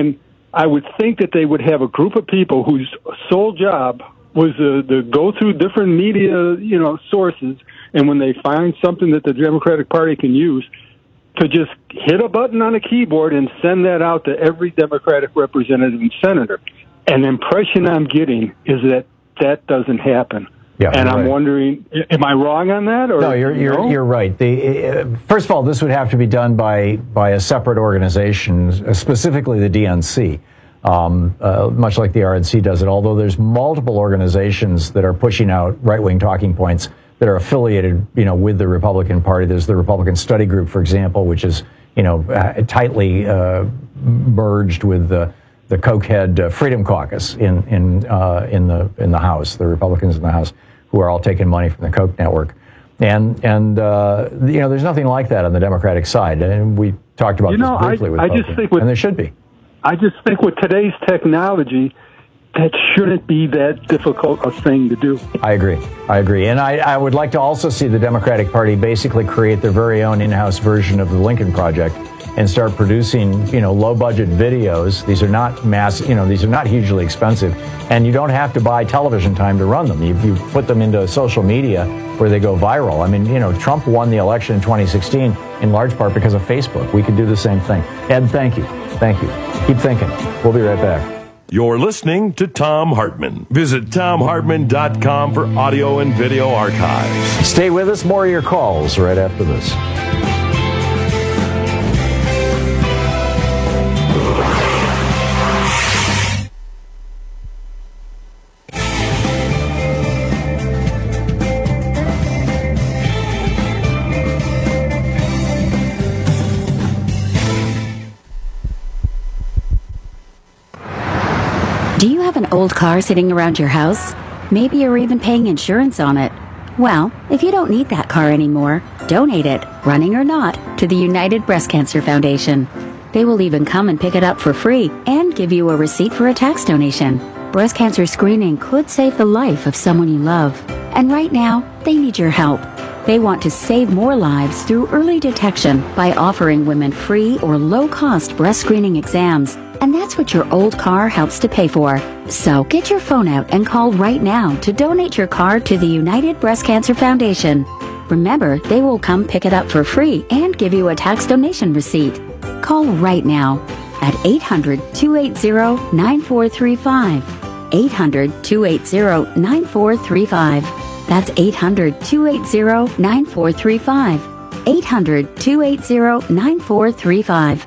I would think that they would have a group of people whose sole job was to go through different media, sources, and when they find something that the Democratic Party can use, to just hit a button on a keyboard and send that out to every Democratic representative and senator. An impression I'm getting is that doesn't happen. Yeah, and I'm right. wondering, am I wrong on that? Or no, you're right. First of all, this would have to be done by a separate organization, specifically the DNC, much like the RNC does it. Although there's multiple organizations that are pushing out right-wing talking points that are affiliated, with the Republican Party. There's the Republican Study Group, for example, which is, tightly merged with the cokehead Freedom Caucus in the House, the Republicans in the House, who are all taking money from the Koch network. And there's nothing like that on the Democratic side. And we talked about this briefly with Koch, and there should be. I just think with today's technology, that shouldn't be that difficult a thing to do. I agree. And I would like to also see the Democratic Party basically create their very own in-house version of the Lincoln Project and start producing, low-budget videos. These are not these are not hugely expensive, and you don't have to buy television time to run them. You put them into social media where they go viral. I mean, Trump won the election in 2016 in large part because of Facebook. We could do the same thing. Ed, thank you. Keep thinking. We'll be right back. You're listening to Thom Hartmann. Visit ThomHartmann.com for audio and video archives. Stay with us. More of your calls right after this. Do you have an old car sitting around your house? Maybe you're even paying insurance on it. Well, if you don't need that car anymore, donate it, running or not, to the United Breast Cancer Foundation. They will even come and pick it up for free and give you a receipt for a tax donation. Breast cancer screening could save the life of someone you love. And right now, they need your help. They want to save more lives through early detection by offering women free or low-cost breast screening exams. And that's what your old car helps to pay for. So get your phone out and call right now to donate your car to the United Breast Cancer Foundation. Remember, they will come pick it up for free and give you a tax donation receipt. Call right now at 800-280-9435. 800-280-9435. That's 800-280-9435. 800-280-9435.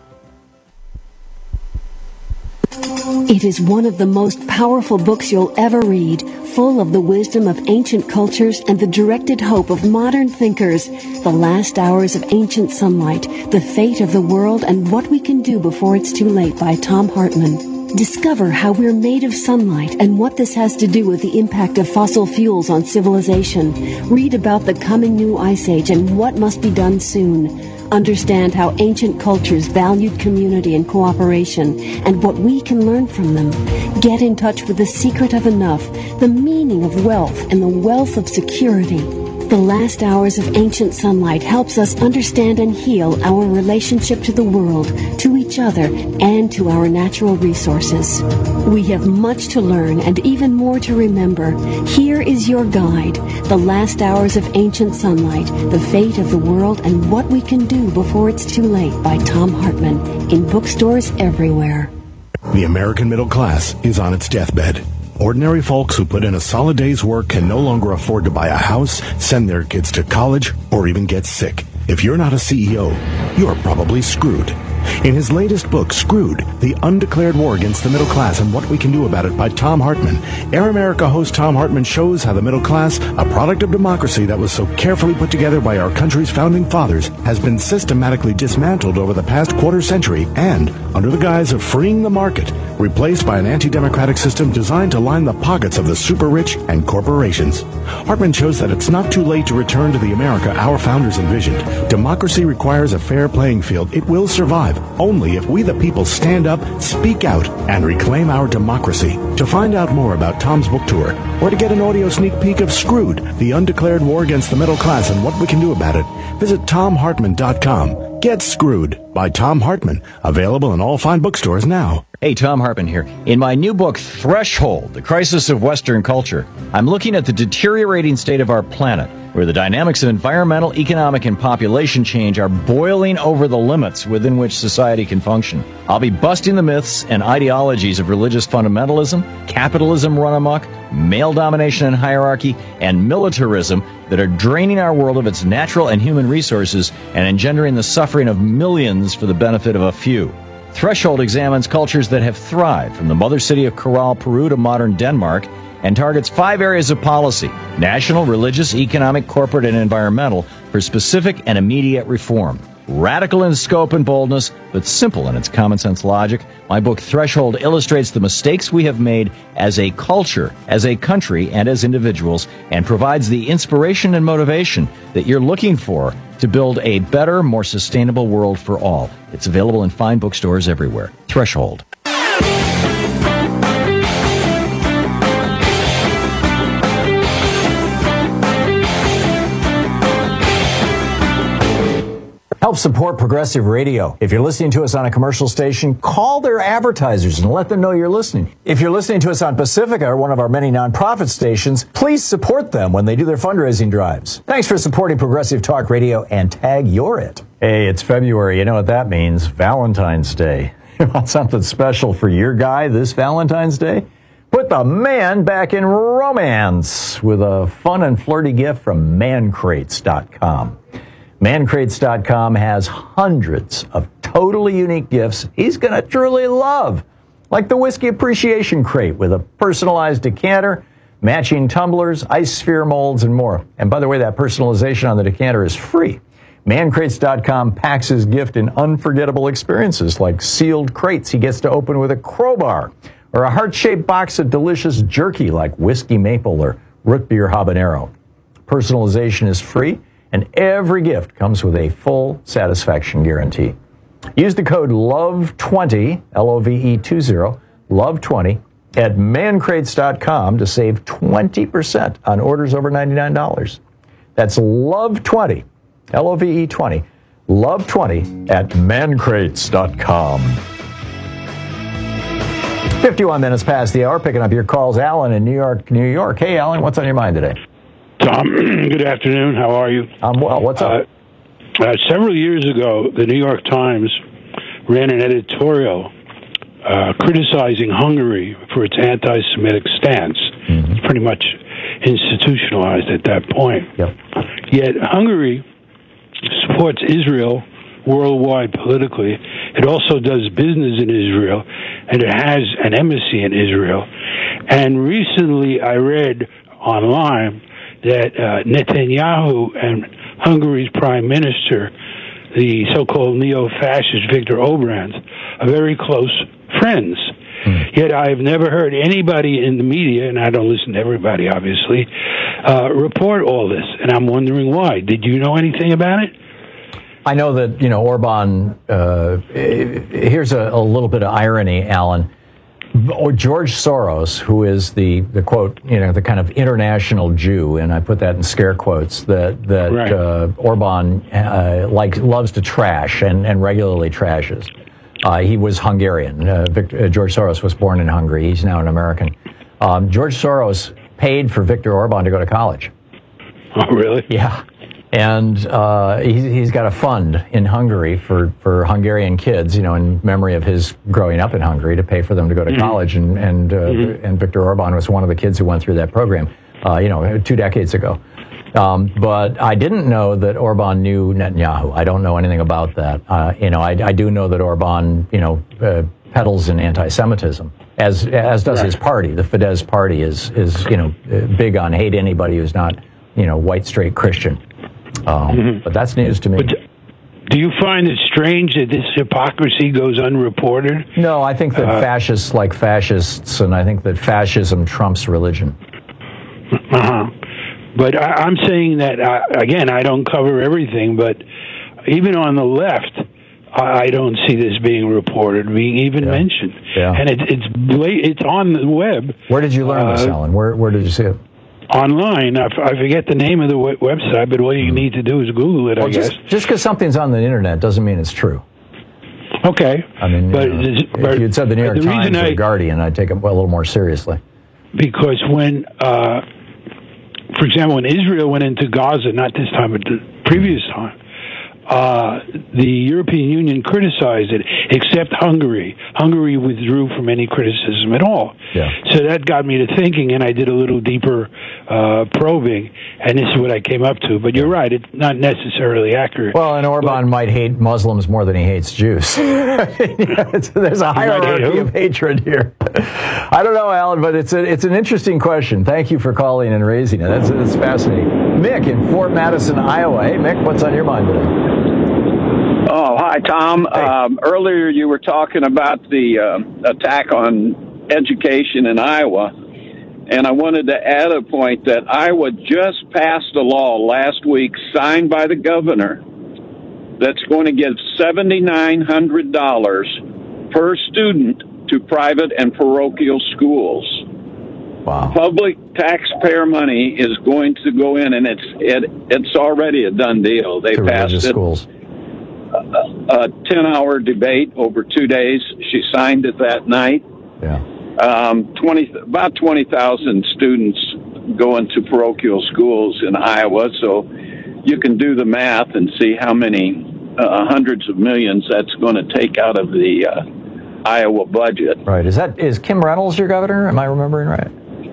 It is one of the most powerful books you'll ever read, full of the wisdom of ancient cultures and the directed hope of modern thinkers. The Last Hours of Ancient Sunlight, The Fate of the World and What We Can Do Before It's Too Late by Thom Hartmann. Discover how we're made of sunlight and what this has to do with the impact of fossil fuels on civilization. Read about the coming new ice age and what must be done soon. Understand how ancient cultures valued community and cooperation and what we can learn from them. Get in touch with the secret of enough, the meaning of wealth, and the wealth of security. The Last Hours of Ancient Sunlight helps us understand and heal our relationship to the world, to each other, and to our natural resources. We have much to learn and even more to remember. Here is your guide, The Last Hours of Ancient Sunlight, The Fate of the World and What We Can Do Before It's Too Late by Thom Hartmann, in bookstores everywhere. The American middle class is on its deathbed. Ordinary folks who put in a solid day's work can no longer afford to buy a house, send their kids to college, or even get sick. If you're not a CEO, you're probably screwed. In his latest book, Screwed, The Undeclared War Against the Middle Class and What We Can Do About It by Thom Hartmann, Air America host Thom Hartmann shows how the middle class, a product of democracy that was so carefully put together by our country's founding fathers, has been systematically dismantled over the past quarter century and, under the guise of freeing the market, replaced by an anti-democratic system designed to line the pockets of the super-rich and corporations. Hartmann shows that it's not too late to return to the America our founders envisioned. Democracy requires a fair playing field. It will survive only if we the people stand up, speak out, and reclaim our democracy. To find out more about Thom's book tour, or to get an audio sneak peek of Screwed, The Undeclared War Against the Middle Class and What We Can Do About It, visit ThomHartmann.com. Get Screwed by Tom Hartman. Available in all fine bookstores now. Hey, Tom Hartman here. In my new book, Threshold, The Crisis of Western Culture, I'm looking at the deteriorating state of our planet, where the dynamics of environmental, economic, and population change are boiling over the limits within which society can function. I'll be busting the myths and ideologies of religious fundamentalism, capitalism run amok, male domination and hierarchy, and militarism that are draining our world of its natural and human resources and engendering the suffering of millions for the benefit of a few. Threshold examines cultures that have thrived, from the mother city of Corral, Peru to modern Denmark, and targets 5 areas of policy: national, religious, economic, corporate, and environmental, for specific and immediate reform. Radical in scope and boldness, but simple in its common sense logic, my book Threshold illustrates the mistakes we have made as a culture, as a country, and as individuals, and provides the inspiration and motivation that you're looking for to build a better, more sustainable world for all. It's available in fine bookstores everywhere. Threshold. Help support Progressive Radio. If you're listening to us on a commercial station, call their advertisers and let them know you're listening. If you're listening to us on Pacifica, or one of our many nonprofit stations, please support them when they do their fundraising drives. Thanks for supporting Progressive Talk Radio, and tag you're it. Hey, it's February. You know what that means. Valentine's Day. You want something special for your guy this Valentine's Day? Put the man back in romance with a fun and flirty gift from mancrates.com. Mancrates.com has hundreds of totally unique gifts he's going to truly love, like the Whiskey Appreciation Crate with a personalized decanter, matching tumblers, ice sphere molds, and more. And by the way, that personalization on the decanter is free. Mancrates.com packs his gift in unforgettable experiences, like sealed crates he gets to open with a crowbar, or a heart-shaped box of delicious jerky like whiskey maple or root beer habanero. Personalization is free, and every gift comes with a full satisfaction guarantee. Use the code LOVE20, LOVE20, LOVE20, at mancrates.com to save 20% on orders over $99. That's LOVE20, LOVE20, LOVE20 at mancrates.com. 51 minutes past the hour, picking up your calls. Alan in New York, New York. Hey, Alan, what's on your mind today? Tom, good afternoon. How are you? I'm well. What's up? Several years ago, the New York Times ran an editorial criticizing Hungary for its anti-Semitic stance. Mm-hmm. It's pretty much institutionalized at that point. Yep. Yet Hungary supports Israel worldwide politically. It also does business in Israel, and it has an embassy in Israel. And recently I read online that Netanyahu and Hungary's prime minister, the so-called neo-fascist Viktor Orbán, are very close friends. Yet I've never heard anybody in the media, and I don't listen to everybody, obviously, report all this. And I'm wondering why. Did you know anything about it? I know that, Orbán, here's a little bit of irony, Alan. Or George Soros, who is the quote, the kind of international Jew, and I put that in scare quotes, that right. Orbán loves to trash and regularly trashes. He was Hungarian. George Soros was born in Hungary. He's now an American. George Soros paid for Viktor Orbán to go to college. Oh, really? Yeah. And he's got a fund in Hungary for Hungarian kids, in memory of his growing up in Hungary, to pay for them to go to college. And Viktor Orbán was one of the kids who went through that program, 2 decades ago. But I didn't know that Orbán knew Netanyahu. I don't know anything about that. I do know that Orbán, peddles in anti-Semitism, as does his party. The Fidesz party is big on hate anybody who's not, white, straight Christian. But that's news to me. But do you find it strange that this hypocrisy goes unreported? No, I think that fascists like fascists, and I think that fascism trumps religion. But I'm saying that, again, I don't cover everything, but even on the left, I don't see this being reported, being even mentioned. Yeah. And it's on the web. Where did you learn this, Alan? Where did you see it? online. I forget the name of the website, but all you need to do is Google it, I guess. Just because something's on the internet doesn't mean it's true. Okay. I mean, if you'd said the New York Times or the Guardian, I'd take it a little more seriously. Because when, for example, when Israel went into Gaza, not this time, but the previous time, the European Union criticized it, except Hungary. Hungary withdrew from any criticism at all. Yeah. So that got me to thinking, and I did a little deeper probing, and this is what I came up to. But you're right, it's not necessarily accurate. Well, and Orban might hate Muslims more than he hates Jews. There's a hierarchy of hatred here. I don't know, Alan, but it's an interesting question. Thank you for calling and raising it. That's fascinating. Mick in Fort Madison, Iowa. Hey, Mick, what's on your mind today? Oh, hi, Tom. Hey. Earlier you were talking about the attack on education in Iowa, and I wanted to add a point that Iowa just passed a law last week signed by the governor that's going to give $7,900 per student to private and parochial schools. Wow. Public taxpayer money is going to go in, and it's already a done deal. They passed it. Schools. A 10-hour debate over 2 days. She signed it that night. Yeah. About 20,000 students go into parochial schools in Iowa, so you can do the math and see how many hundreds of millions that's going to take out of the Iowa budget. Right. Is Kim Reynolds your governor? Am I remembering right?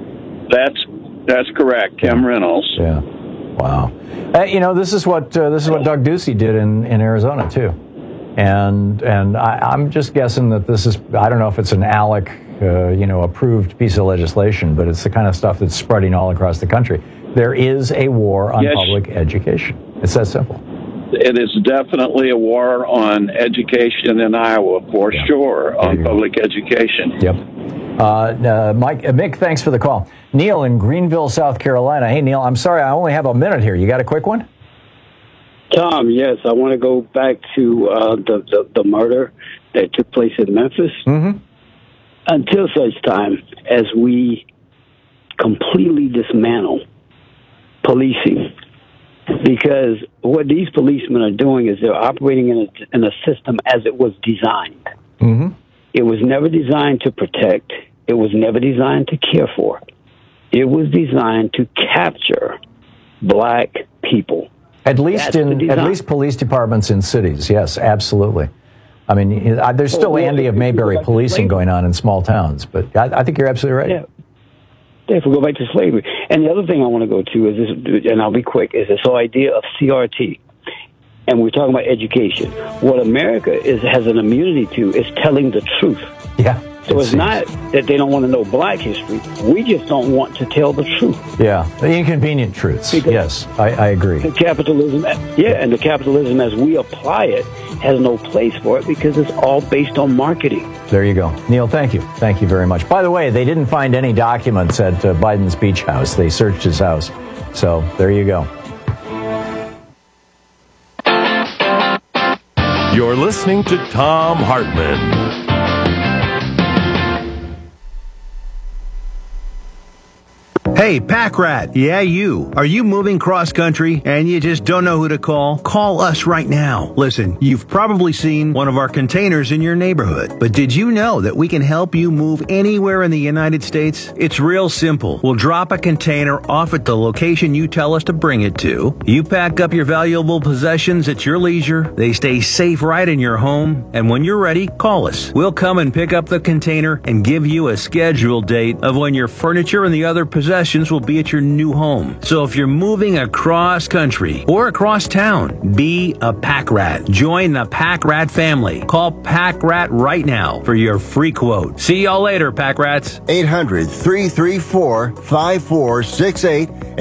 That's correct, Kim Reynolds. Yeah. Wow. This is what Doug Ducey did in Arizona too, and I'm just guessing that this is, I don't know if it's an ALEC approved piece of legislation, but it's the kind of stuff that's spreading all across the country. There is a war on public education. It's that simple. It is definitely a war on education in Iowa, for sure, on public education. Yep. Mick, thanks for the call. Neil in Greenville, South Carolina. Hey, Neil, I'm sorry, I only have a minute here. You got a quick one? Tom, yes, I want to go back to the murder that took place in Memphis. Mm-hmm. Until such time as we completely dismantle policing, because what these policemen are doing is they're operating in a system as it was designed. Mm-hmm. It was never designed to protect. It was never designed to care for. It was designed to capture black people. At least police departments in cities. Yes, absolutely. I mean, there's still Andy of Mayberry policing going on in small towns, but I think you're absolutely right. Yeah. If we go back to slavery. And the other thing I want to go to is this, and I'll be quick, is this whole idea of CRT. And we're talking about education. What America has an immunity to is telling the truth. Yeah. So it's not that they don't want to know black history. We just don't want to tell the truth. Yeah, the inconvenient truths. Because yes, I agree. The capitalism, and the capitalism as we apply it has no place for it because it's all based on marketing. There you go. Neil, thank you. Thank you very much. By the way, they didn't find any documents at Biden's beach house. They searched his house. So there you go. You're listening to Thom Hartmann. Hey, Pack Rat. Yeah, you. Are you moving cross-country and you just don't know who to call? Call us right now. Listen, you've probably seen one of our containers in your neighborhood. But did you know that we can help you move anywhere in the United States? It's real simple. We'll drop a container off at the location you tell us to bring it to. You pack up your valuable possessions at your leisure. They stay safe right in your home. And when you're ready, call us. We'll come and pick up the container and give you a scheduled date of when your furniture and the other possessions will be at your new home. So if you're moving across country or across town, be a Pack Rat. Join the Pack Rat family. Call Pack Rat right now for your free quote. See y'all later, Pack Rats. 800-334-5468.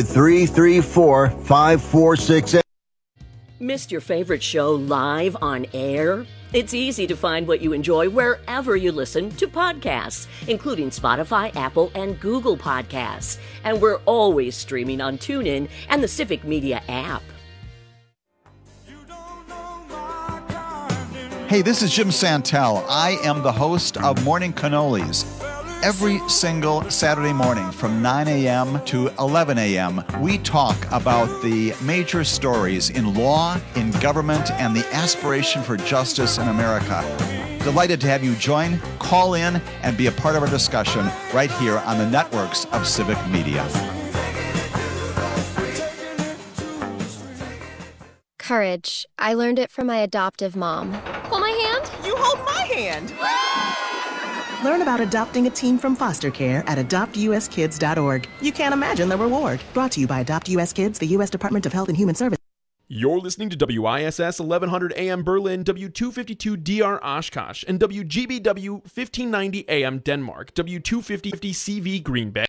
800-334-5468. Missed your favorite show live on air? It's easy to find what you enjoy wherever you listen to podcasts, including Spotify, Apple, and Google Podcasts. And we're always streaming on TuneIn and the Civic Media app. Hey, this is Jim Santel. I am the host of Morning Cannolis. Every single Saturday morning from 9 a.m. to 11 a.m., we talk about the major stories in law, in government, and the aspiration for justice in America. Delighted to have you join, call in, and be a part of our discussion right here on the networks of Civic Media. Courage. I learned it from my adoptive mom. Hold my hand. You hold my hand. Learn about adopting a teen from foster care at adoptuskids.org. You can't imagine the reward. Brought to you by Adopt US Kids, the U.S. Department of Health and Human Services. You're listening to WISS 1100 AM Berlin, W252 DR Oshkosh, and WGBW 1590 AM Denmark, W250 CV Green Bay.